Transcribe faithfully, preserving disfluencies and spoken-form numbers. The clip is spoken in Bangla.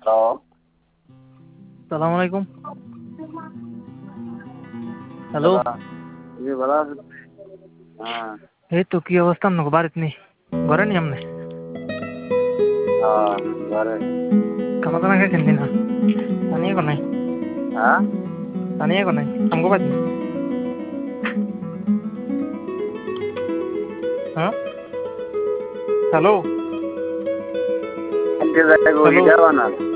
হ্যালো। সালাম আলাইকুম। হ্যালো। দাদা, জি ভালো আছেন? হ্যাঁ। এই তো কি অবস্থা আপনাকে বাড়িতে নেই ঘরে নি আপনি? হ্যাঁ, ঘরে। খানা দানা খেয়েছেন কিনা? পানি এখন নাই। হ্যাঁ? পানি এখন নাই আমগো বাদ নেই। হ্যাঁ হ্যালো আজকে যাইবো হ্যালো হিডা বানান।